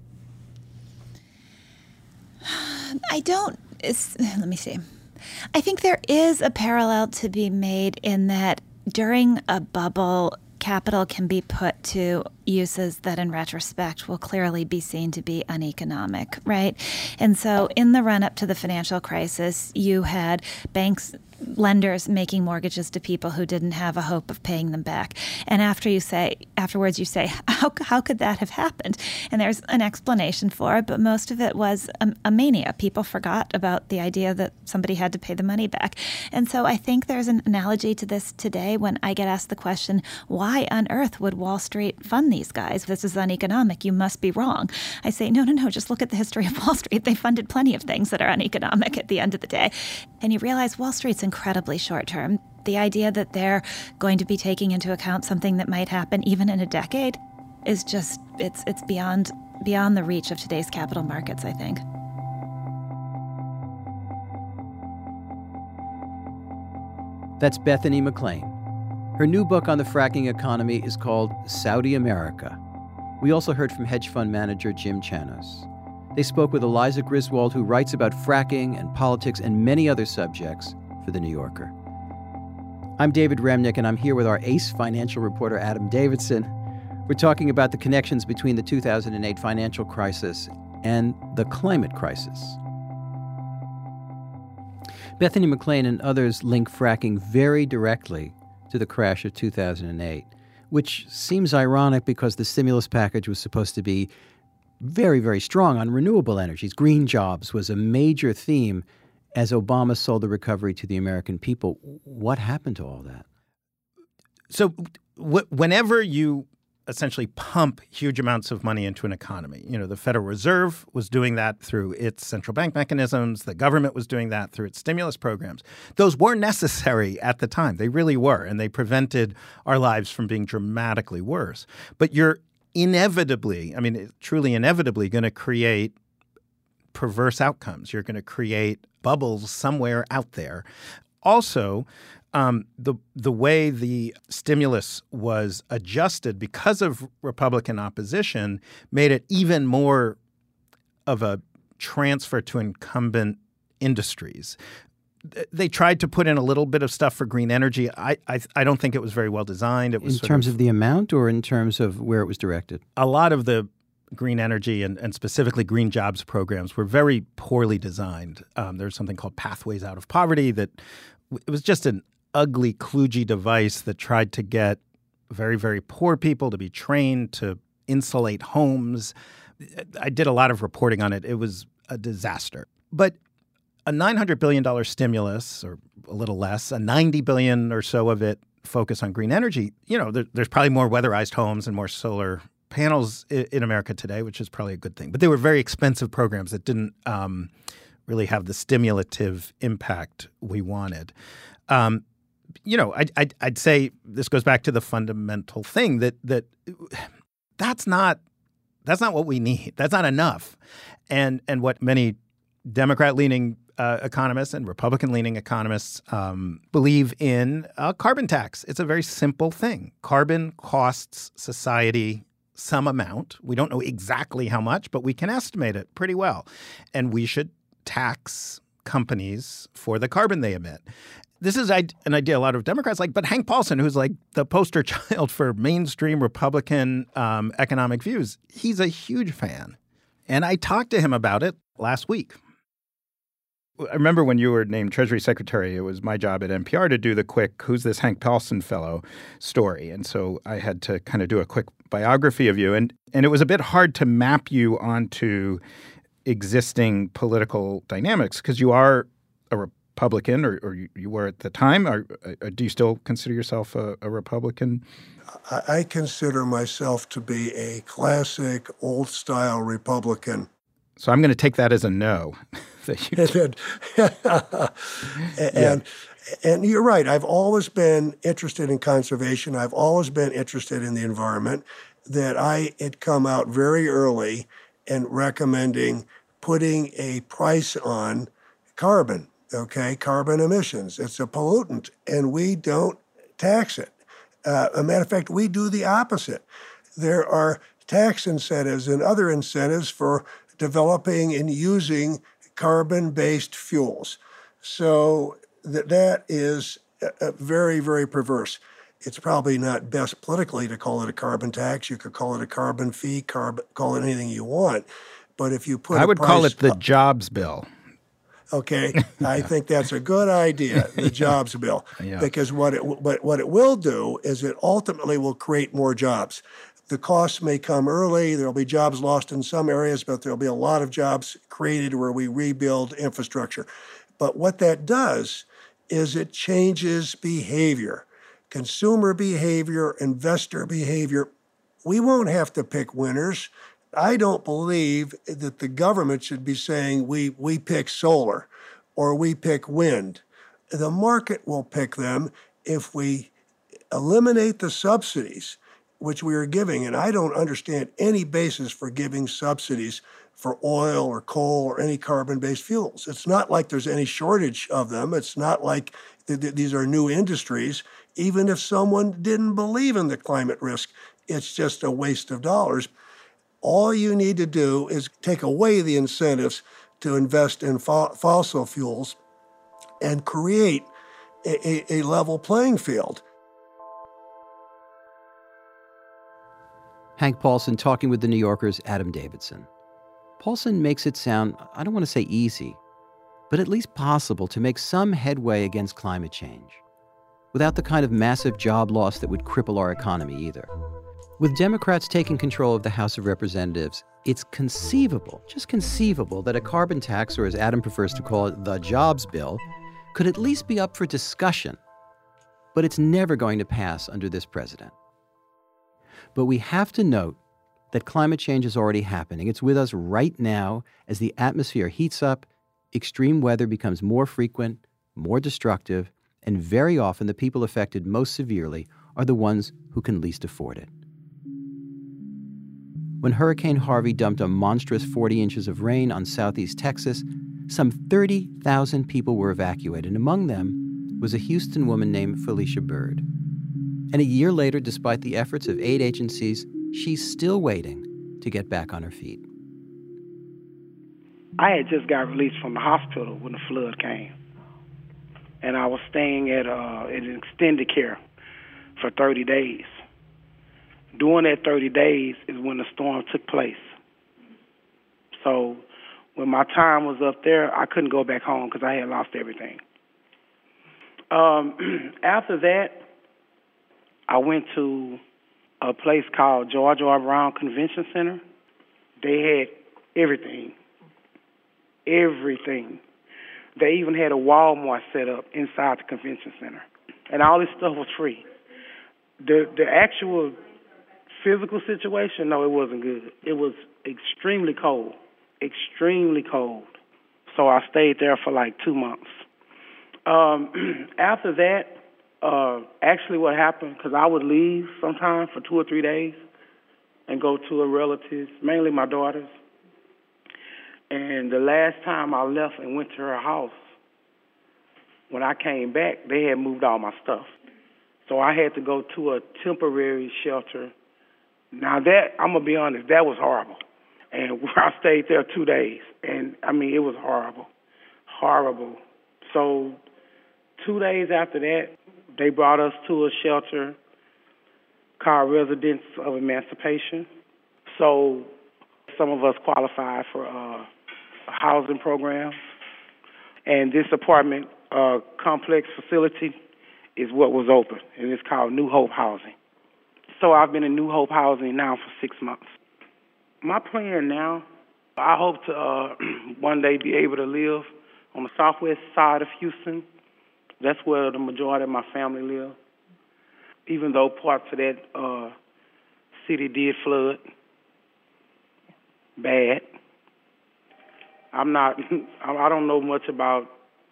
[SPEAKER 14] I don't, let me see. I think there is a parallel to be made in that during a bubble, capital can be put to uses that in retrospect will clearly be seen to be uneconomic, right? And so in the run-up to the financial crisis, you had banks, lenders making mortgages to people who didn't have a hope of paying them back. And after you say, afterwards you say, how, how could that have happened? And there's an explanation for it, but most of it was a, a mania. People forgot about the idea that somebody had to pay the money back. And so I think there's an analogy to this today when I get asked the question, why on earth would Wall Street fund these guys? This is uneconomic. You must be wrong. I say, no, no, no, just look at the history of Wall Street. They funded plenty of things that are uneconomic at the end of the day. And you realize Wall Street's incredibly short term. The idea that they're going to be taking into account something that might happen even in a decade is just, it's it's beyond beyond the reach of today's capital markets, I think.
[SPEAKER 5] That's Bethany McLean. Her new book on the fracking economy is called Saudi America. We also heard from hedge fund manager Jim Chanos. They spoke with Eliza Griswold, who writes about fracking and politics and many other subjects for The New Yorker. I'm David Remnick, and I'm here with our ace financial reporter, Adam Davidson. We're talking about the connections between the two thousand eight financial crisis and the climate crisis. Bethany McLean and others link fracking very directly to the crash of two thousand eight, which seems ironic because the stimulus package was supposed to be very, very strong on renewable energies. Green jobs was a major theme as Obama sold the recovery to the American people. What happened to all that?
[SPEAKER 8] So w- whenever you essentially pump huge amounts of money into an economy, you know, the Federal Reserve was doing that through its central bank mechanisms. The government was doing that through its stimulus programs. Those were necessary at the time. They really were, and they prevented our lives from being dramatically worse. But you're inevitably, I mean, truly inevitably going to create perverse outcomes. You're going to create bubbles somewhere out there. Also, um, the the way the stimulus was adjusted because of Republican opposition made it even more of a transfer to incumbent industries. They tried to put in a little bit of stuff for green energy. I I, I don't think it was very well designed. It was
[SPEAKER 5] in terms of, of the amount or in terms of where it was directed?
[SPEAKER 8] A lot of the green energy and, and specifically green jobs programs were very poorly designed. Um, there's something called Pathways Out of Poverty that it was just an ugly, kludgy device that tried to get very, very poor people to be trained to insulate homes. I did a lot of reporting on it. It was a disaster. But a nine hundred billion dollars stimulus, or a little less, a ninety billion dollars or so of it focus on green energy, you know, there, there's probably more weatherized homes and more solar panels in, in America today, which is probably a good thing. But they were very expensive programs that didn't um, really have the stimulative impact we wanted. Um, you know, I, I, I'd say this goes back to the fundamental thing that that that's not that's not what we need. That's not enough. And and what many Democrat-leaning uh, economists and Republican-leaning economists um, believe in a carbon tax. It's a very simple thing. Carbon costs society some amount. We don't know exactly how much, but we can estimate it pretty well. And we should tax companies for the carbon they emit. This is an idea a lot of Democrats like, but Hank Paulson, who's like the poster child for mainstream Republican um, economic views, he's a huge fan. And I talked to him about it last week. I remember when you were named Treasury Secretary, it was my job at N P R to do the quick "Who's this Hank Paulson fellow?" story. And so I had to kind of do a quick biography of you. And, and it was a bit hard to map you onto existing political dynamics because you are a Republican, or, or you, you were at the time. Or, or do you still consider yourself a, a Republican?
[SPEAKER 7] I, I consider myself to be a classic, old-style Republican.
[SPEAKER 8] So I'm going to take that as a no. that you
[SPEAKER 7] and, and, and you're right. I've always been interested in conservation. I've always been interested in the environment. That I had come out very early in recommending putting a price on carbon, okay, carbon emissions. It's a pollutant, and we don't tax it. Uh, a matter of fact, we do the opposite. There are tax incentives and other incentives for developing and using carbon-based fuels. So that that is uh, very, very perverse. It's probably not best politically to call it a carbon tax. You could call it a carbon fee, carb, call it anything you want. But if you put
[SPEAKER 8] I
[SPEAKER 7] a
[SPEAKER 8] would
[SPEAKER 7] price
[SPEAKER 8] call it the
[SPEAKER 7] up,
[SPEAKER 8] jobs bill.
[SPEAKER 7] Okay, I think that's a good idea, the jobs bill,
[SPEAKER 8] Yeah.
[SPEAKER 7] because what it what, what it will do is it ultimately will create more jobs. The costs may come early. There'll be jobs lost in some areas, but there'll be a lot of jobs created where we rebuild infrastructure. But what that does is it changes behavior, consumer behavior, investor behavior. We won't have to pick winners. I don't believe that the government should be saying we, we pick solar or we pick wind. The market will pick them if we eliminate the subsidies which we are giving. And I don't understand any basis for giving subsidies for oil or coal or any carbon-based fuels. It's not like there's any shortage of them. It's not like th- th- these are new industries. Even if someone didn't believe in the climate risk, it's just a waste of dollars. All you need to do is take away the incentives to invest in fo- fossil fuels and create a, a, a level playing field.
[SPEAKER 5] Hank Paulson talking with the New Yorker's Adam Davidson. Paulson makes it sound, I don't want to say easy, but at least possible to make some headway against climate change, without the kind of massive job loss that would cripple our economy either. With Democrats taking control of the House of Representatives, it's conceivable, just conceivable, that a carbon tax, or as Adam prefers to call it, the jobs bill, could at least be up for discussion. But it's never going to pass under this president. But we have to note that climate change is already happening. It's with us right now as the atmosphere heats up, extreme weather becomes more frequent, more destructive, and very often the people affected most severely are the ones who can least afford it. When Hurricane Harvey dumped a monstrous forty inches of rain on southeast Texas, some thirty thousand people were evacuated, and among them was a Houston woman named Felicia Bird. And a year later, despite the efforts of aid agencies, she's still waiting to get back on her feet.
[SPEAKER 16] I had just got released from the hospital when the flood came. And I was staying at uh, an extended care for thirty days. During that thirty days is when the storm took place. So when my time was up there, I couldn't go back home because I had lost everything. Um, after that, I went to a place called George R. Brown Convention Center. They had everything. Everything. They even had a Walmart set up inside the convention center. And all this stuff was free. The the actual physical situation, no, it wasn't good. It was extremely cold. Extremely cold. So I stayed there for like two months. Um, after that, Uh, actually, what happened, because I would leave sometime for two or three days and go to a relative's, mainly my daughter's. And the last time I left and went to her house, when I came back, they had moved all my stuff. So I had to go to a temporary shelter. Now that, I'm going to be honest, that was horrible. And I stayed there two days. And, I mean, it was horrible. Horrible. So two days after that, they brought us to a shelter called Residence of Emancipation. So some of us qualified for uh, a housing program. And this apartment uh, complex facility is what was open, and it's called New Hope Housing. So I've been in New Hope Housing now for six months. My plan now, I hope to uh, one day be able to live on the southwest side of Houston. That's where the majority of my family live. Even though parts of that uh, city did flood bad. I'm not, I don't know much about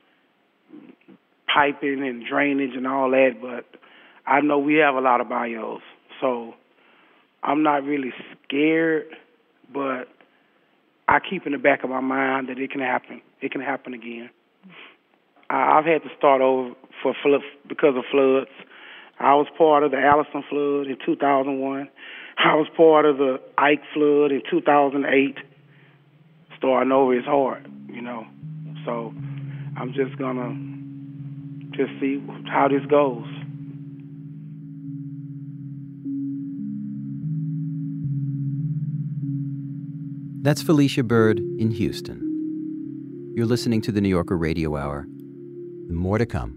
[SPEAKER 16] piping and drainage and all that, but I know we have a lot of bayous. So I'm not really scared, but I keep in the back of my mind that it can happen. It can happen again. I, I've had to start over for flood, because of floods. I was part of the Allison flood in two thousand one. I was part of the Ike flood in two thousand eight. Starting over is hard, you know. So I'm just going to just see how this goes.
[SPEAKER 5] That's Felicia Bird in Houston. You're listening to the New Yorker Radio Hour. More to come.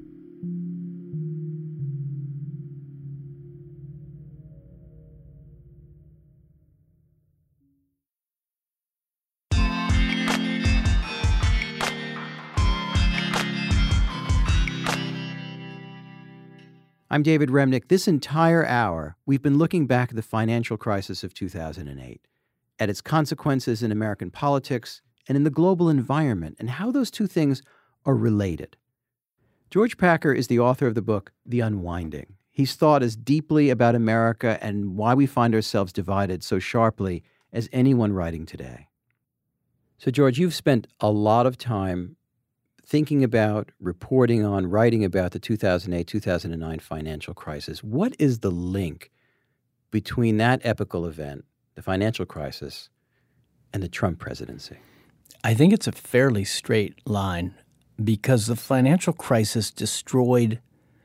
[SPEAKER 5] I'm David Remnick. This entire hour, we've been looking back at the financial crisis of two thousand eight, at its consequences in American politics and in the global environment, and how those two things are related. George Packer is the author of the book, The Unwinding. He's thought as deeply about America and why we find ourselves divided so sharply as anyone writing today. So, George, you've spent a lot of time thinking about, reporting on, writing about the two thousand eight, two thousand nine financial crisis. What is the link between that epical event, the financial crisis, and the Trump presidency?
[SPEAKER 17] I think it's a fairly straight line because the financial crisis destroyed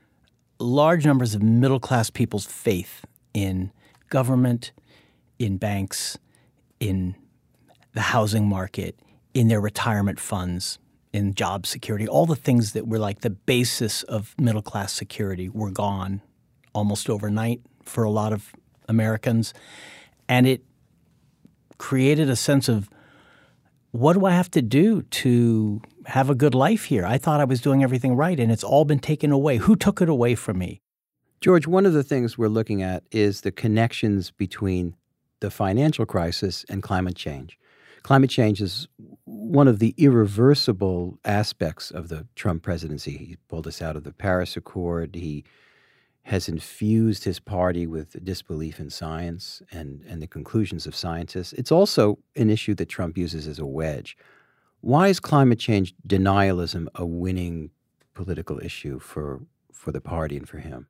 [SPEAKER 17] large numbers of middle-class people's faith in government, in banks, in the housing market, in their retirement funds, in job security. All the things that were like the basis of middle-class security were gone almost overnight for a lot of Americans. And it created a sense of, what do I have to do to have a good life here? I thought I was doing everything right, and it's all been taken away. Who took it away from me?
[SPEAKER 5] George, one of the things we're looking at is the connections between the financial crisis and climate change. Climate change is one of the irreversible aspects of the Trump presidency. He pulled us out of the Paris Accord. He has infused his party with disbelief in science and, and the conclusions of scientists. It's also an issue that Trump uses as a wedge. Why is climate change denialism a winning political issue for, for the party and for him?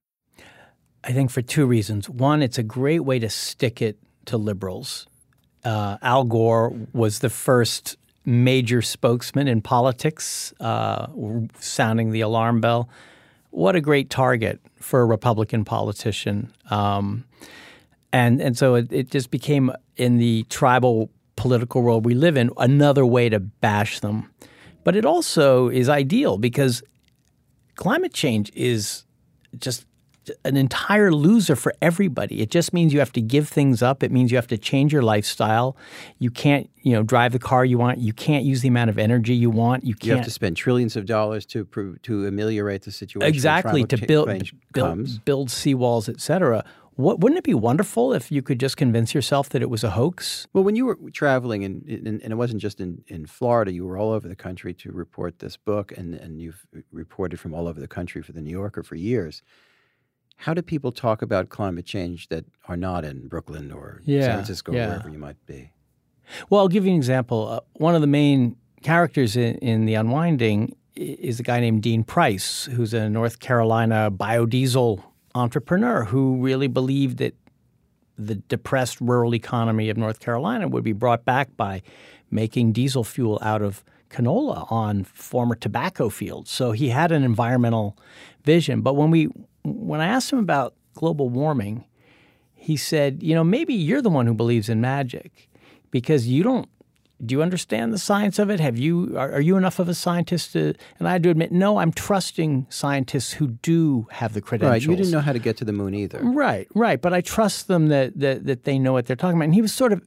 [SPEAKER 17] I think for two reasons. One, it's a great way to stick it to liberals. Uh, Al Gore was the first major spokesman in politics, uh, sounding the alarm bell. What a great target for a Republican politician. Um, and and so it, it just became, in the tribal political world we live in, another way to bash them. But it also is ideal because climate change is just an entire loser for everybody. It just means you have to give things up. It means you have to change your lifestyle. You can't, you know, drive the car you want. You can't use the amount of energy you want. You can't.
[SPEAKER 5] You have to spend trillions of dollars to to ameliorate the situation.
[SPEAKER 17] Exactly, to build build,
[SPEAKER 5] comes.
[SPEAKER 17] build seawalls, et cetera. What, wouldn't it be wonderful if you could just convince yourself that it was a hoax?
[SPEAKER 5] Well, when you were traveling, and, and, and it wasn't just in, in Florida, you were all over the country to report this book, and, and you've reported from all over the country for The New Yorker for years. How do people talk about climate change that are not in Brooklyn or
[SPEAKER 17] Yeah,
[SPEAKER 5] San Francisco
[SPEAKER 17] yeah.
[SPEAKER 5] or wherever you might be?
[SPEAKER 17] Well, I'll give you an example. Uh, one of the main characters in, in The Unwinding is a guy named Dean Price, who's a North Carolina biodiesel entrepreneur who really believed that the depressed rural economy of North Carolina would be brought back by making diesel fuel out of canola on former tobacco fields. So he had an environmental vision. But when we when I asked him about global warming, he said, you know, maybe you're the one who believes in magic because you don't Do you understand the science of it? Have you are, are you enough of a scientist to? And I had to admit, no, I'm trusting scientists who do have the credentials.
[SPEAKER 5] Right, you didn't know how to get to the moon either.
[SPEAKER 17] Right, right. But I trust them that that, that they know what they're talking about. And he was sort of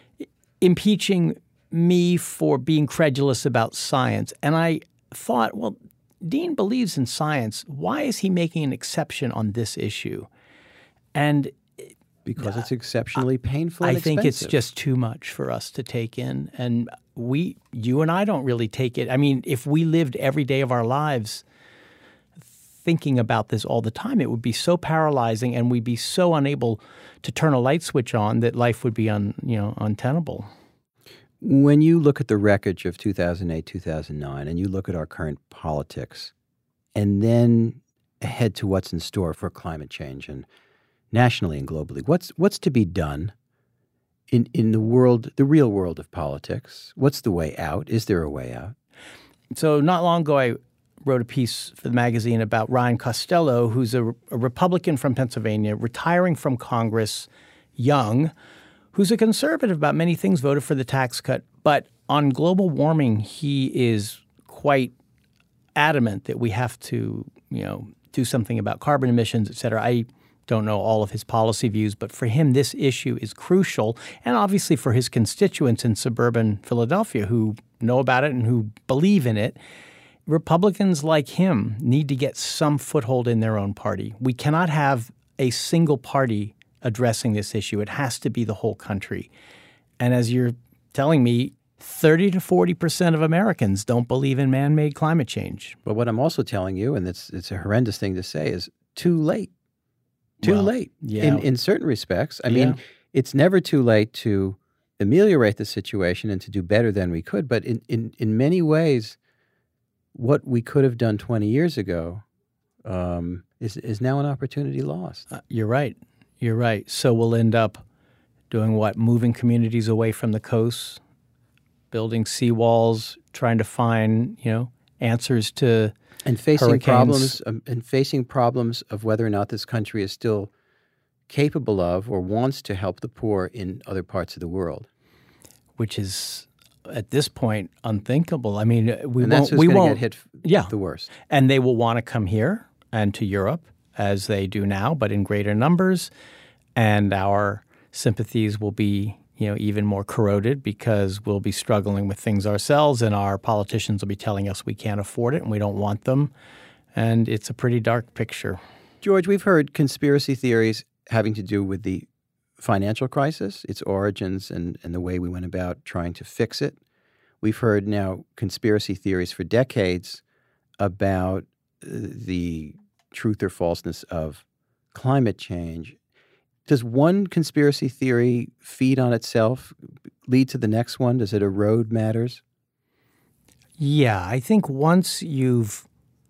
[SPEAKER 17] impeaching me for being credulous about science. And I thought, well, Dean believes in science. Why is he making an exception on this issue? And
[SPEAKER 5] because it's exceptionally painful and
[SPEAKER 17] I think
[SPEAKER 5] expensive.
[SPEAKER 17] it's just too much for us to take in. And we, you and I don't really take it. I mean, if we lived every day of our lives thinking about this all the time, it would be so paralyzing and we'd be so unable to turn a light switch on that life would be un, you know, untenable.
[SPEAKER 5] When you look at the wreckage of two thousand eight, two thousand nine, and you look at our current politics, and then ahead to what's in store for climate change and nationally and globally, what's what's to be done in in the world, the real world of politics? What's the way out? Is there a way out?
[SPEAKER 17] So not long ago, I wrote a piece for the magazine about Ryan Costello, who's a, a Republican from Pennsylvania, retiring from Congress young, who's a conservative about many things, voted for the tax cut. But on global warming, he is quite adamant that we have to, you know, do something about carbon emissions, et cetera. I don't know all of his policy views, but for him, this issue is crucial. And obviously for his constituents in suburban Philadelphia who know about it and who believe in it, Republicans like him need to get some foothold in their own party. We cannot have a single party addressing this issue. It has to be the whole country. And as you're telling me, thirty to forty percent of Americans don't believe in man-made climate change.
[SPEAKER 5] But what I'm also telling you, and it's it's a horrendous thing to say, is too late. Too
[SPEAKER 17] Well,
[SPEAKER 5] late.
[SPEAKER 17] yeah.
[SPEAKER 5] In in certain respects. I
[SPEAKER 17] Yeah.
[SPEAKER 5] mean, it's never too late to ameliorate the situation and to do better than we could. But in, in, in many ways, what we could have done twenty years ago um, is is now an opportunity lost.
[SPEAKER 17] Uh, you're right. You're right. So we'll end up doing what? Moving communities away from the coast, building seawalls, trying to find, you know, answers to
[SPEAKER 5] And facing
[SPEAKER 17] hurricanes.
[SPEAKER 5] problems um, and facing problems of whether or not this country is still capable of or wants to help the poor in other parts of the world.
[SPEAKER 17] Which is at this point unthinkable. I mean, we
[SPEAKER 5] And that's
[SPEAKER 17] won't.
[SPEAKER 5] who's
[SPEAKER 17] we
[SPEAKER 5] gonna
[SPEAKER 17] won't
[SPEAKER 5] get hit f-
[SPEAKER 17] yeah,
[SPEAKER 5] the worst.
[SPEAKER 17] And they will want to come here and to Europe as they do now, but in greater numbers. And our sympathies will be, you know, even more corroded because we'll be struggling with things ourselves, and our politicians will be telling us we can't afford it and we don't want them. And it's a pretty dark picture.
[SPEAKER 5] George, we've heard conspiracy theories having to do with the financial crisis, its origins, and, and the way we went about trying to fix it. We've heard now conspiracy theories for decades about uh, the truth or falseness of climate change. Does one conspiracy theory feed on itself, lead to the next one? Does it erode matters?
[SPEAKER 17] Yeah, I think once you've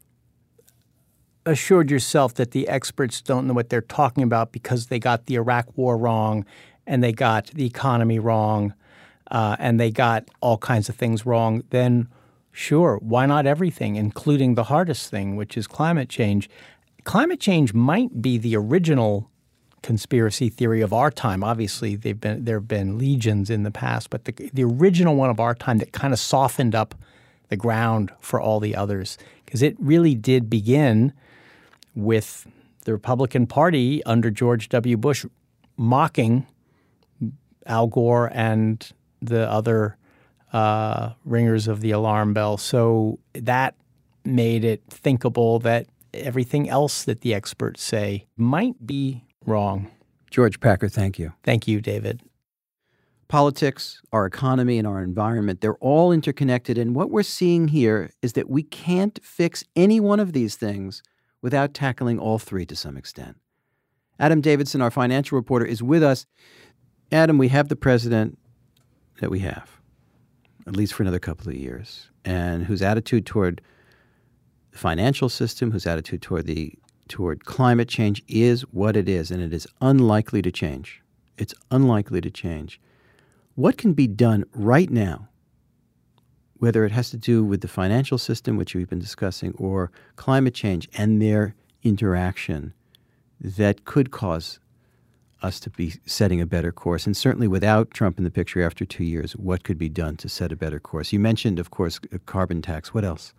[SPEAKER 17] assured yourself that the experts don't know what they're talking about because they got the Iraq War wrong and they got the economy wrong uh, and they got all kinds of things wrong, then sure, why not everything, including the hardest thing, which is climate change? Climate change might be the original conspiracy theory of our time. Obviously, they've been there have been legions in the past, but the, the original one of our time that kind of softened up the ground for all the others, because it really did begin with the Republican Party under George W. Bush mocking Al Gore and the other uh, ringers of the alarm bell. So that made it thinkable that everything else that the experts say might be wrong.
[SPEAKER 5] George Packer, thank you.
[SPEAKER 17] Thank you, David.
[SPEAKER 5] Politics, our economy, and our environment, they're all interconnected. And what we're seeing here is that we can't fix any one of these things without tackling all three to some extent. Adam Davidson, our financial reporter, is with us. Adam, we have the president that we have, at least for another couple of years, and whose attitude toward the financial system, whose attitude toward the toward climate change is what it is, and it is unlikely to change. It's unlikely to change. What can be done right now, whether it has to do with the financial system, which we've been discussing, or climate change and their interaction, that could cause us to be setting a better course? And certainly without Trump in the picture after two years, what could be done to set a better course? You mentioned, of course, a carbon tax. What else?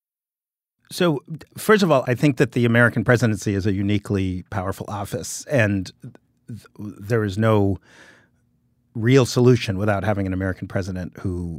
[SPEAKER 8] So, first of all, I think that the American presidency is a uniquely powerful office, and th- there is no real solution without having an American president who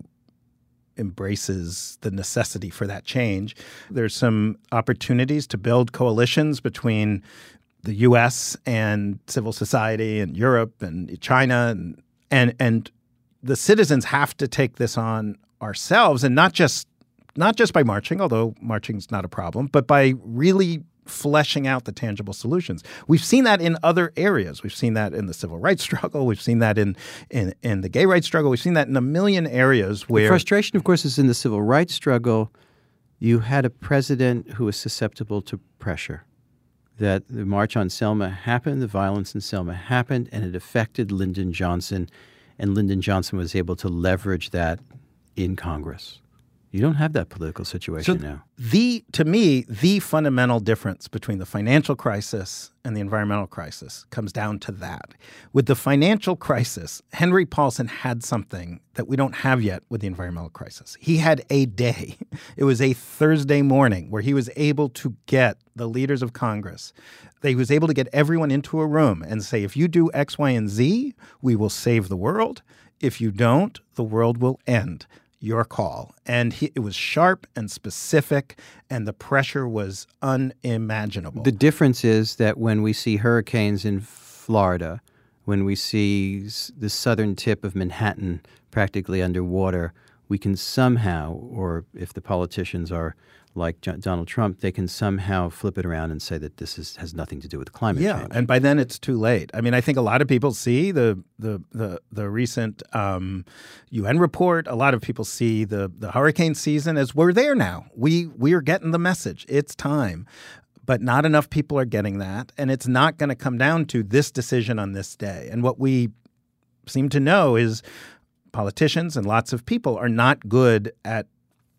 [SPEAKER 8] embraces the necessity for that change. There's some opportunities to build coalitions between the U S and civil society and Europe and China, and and, and the citizens have to take this on ourselves, and not just not just by marching, although marching is not a problem, but by really fleshing out the tangible solutions. We've seen that in other areas. We've seen that in the civil rights struggle. We've seen that in in, in the gay rights struggle. We've seen that in a million areas where—
[SPEAKER 5] The frustration, of course, is in the civil rights struggle. You had a president who was susceptible to pressure. That the March on Selma happened, the violence in Selma happened, and it affected Lyndon Johnson, and Lyndon Johnson was able to leverage that in Congress. You don't have that political situation
[SPEAKER 8] so
[SPEAKER 5] now.
[SPEAKER 8] The, to me, the fundamental difference between the financial crisis and the environmental crisis comes down to that. With the financial crisis, Henry Paulson had something that we don't have yet with the environmental crisis. He had a day. It was a Thursday morning where he was able to get the leaders of Congress. He was able to get everyone into a room and say, if you do X, Y, and Z, we will save the world. If you don't, the world will end. Your call. And he, it was sharp and specific, and the pressure was unimaginable.
[SPEAKER 5] The difference is that when we see hurricanes in Florida, when we see the southern tip of Manhattan practically underwater, we can somehow, or if the politicians are like John, Donald Trump, they can somehow flip it around and say that this is, has nothing to do with climate
[SPEAKER 8] yeah,
[SPEAKER 5] change.
[SPEAKER 8] And by then it's too late. I mean, I think a lot of people see the the the, the recent um, U N report. A lot of people see the the hurricane season as we're there now. We we are getting the message. It's time. But not enough people are getting that. And it's not going to come down to this decision on this day. And what we seem to know is politicians and lots of people are not good at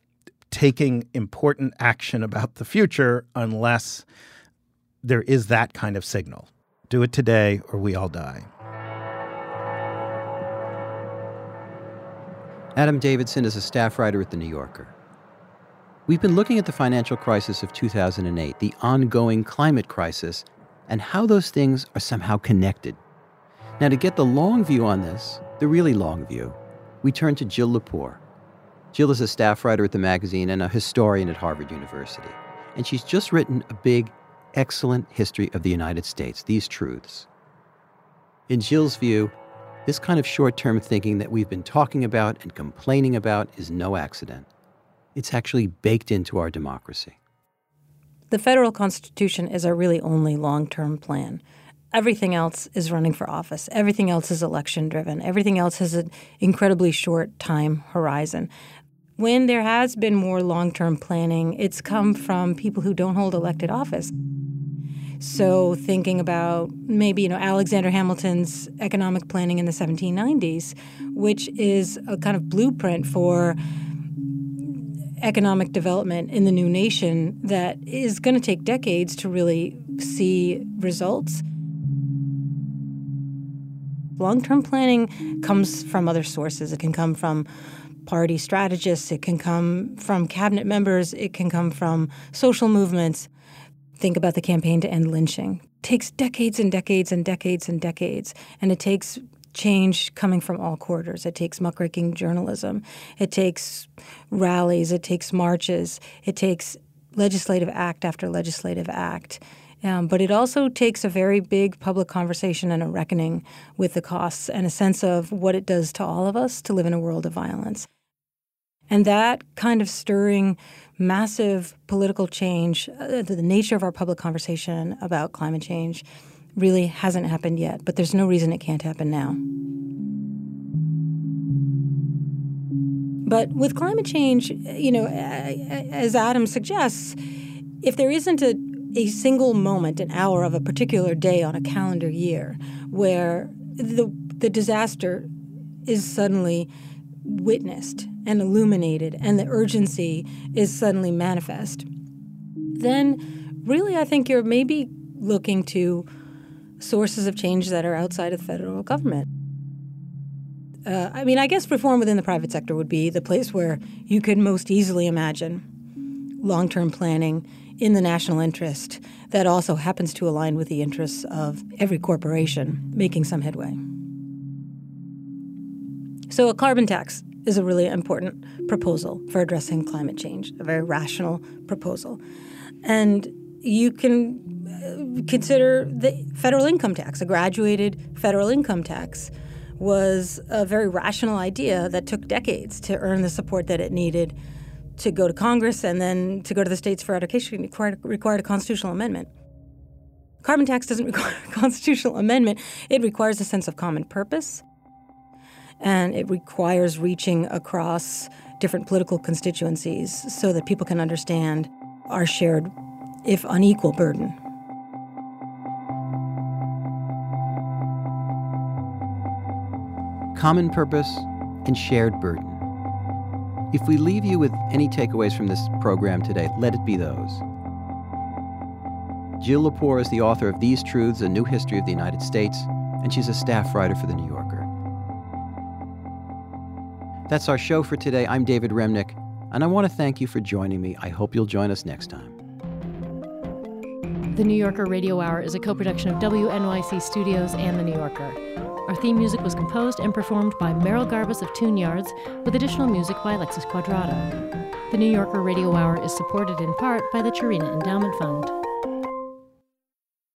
[SPEAKER 8] taking important action about the future unless there is that kind of signal. Do it today or we all die.
[SPEAKER 5] Adam Davidson is a staff writer at The New Yorker. We've been looking at the financial crisis of two thousand eight, the ongoing climate crisis, and how those things are somehow connected. Now, to get the long view on this, the really long view, we turn to Jill Lepore. Jill is a staff writer at the magazine and a historian at Harvard University. And she's just written a big, excellent history of the United States, These Truths. In Jill's view, this kind of short-term thinking that we've been talking about and complaining about is no accident. It's actually baked into our democracy.
[SPEAKER 18] The federal Constitution is our really only long-term plan. Everything else is running for office. Everything else is election-driven. Everything else has an incredibly short time horizon. When there has been more long-term planning, it's come from people who don't hold elected office. So thinking about maybe, you know, Alexander Hamilton's economic planning in the seventeen nineties, which is a kind of blueprint for economic development in the new nation that is going to take decades to really see results. Long-term planning comes from other sources. It can come from party strategists. It can come from cabinet members. It can come from social movements. Think about the campaign to end lynching. It takes decades and decades and decades and decades, and it takes change coming from all quarters. It takes muckraking journalism. It takes rallies. It takes marches. It takes legislative act after legislative act. Um, but it also takes a very big public conversation and a reckoning with the costs and a sense of what it does to all of us to live in a world of violence. And that kind of stirring massive political change, uh, the nature of our public conversation about climate change really hasn't happened yet, but there's no reason it can't happen now. But with climate change, you know, as Adam suggests, if there isn't a, a single moment, an hour of a particular day on a calendar year where the the disaster is suddenly witnessed and illuminated and the urgency is suddenly manifest, then really I think you're maybe looking to sources of change that are outside of the federal government. Uh, I mean, I guess reform within the private sector would be the place where you could most easily imagine long-term planning in the national interest that also happens to align with the interests of every corporation making some headway. So a carbon tax is a really important proposal for addressing climate change, a very rational proposal. And you can consider the federal income tax. A graduated federal income tax was a very rational idea that took decades to earn the support that it needed to go to Congress and then to go to the states for ratification. It required, required a constitutional amendment. Carbon tax doesn't require a constitutional amendment. It requires a sense of common purpose, and it requires reaching across different political constituencies so that people can understand our shared, if unequal, burden.
[SPEAKER 5] Common purpose and shared burden. If we leave you with any takeaways from this program today, let it be those. Jill Lepore is the author of These Truths, A New History of the United States, and she's a staff writer for The New Yorker. That's our show for today. I'm David Remnick, and I want to thank you for joining me. I hope you'll join us next time.
[SPEAKER 4] The New Yorker Radio Hour is a co-production of W N Y C Studios and The New Yorker. Our theme music was composed and performed by Merrill Garbus of Tune Yards, with additional music by Alexis Quadrado. The New Yorker Radio Hour is supported in part by the Chirina Endowment Fund.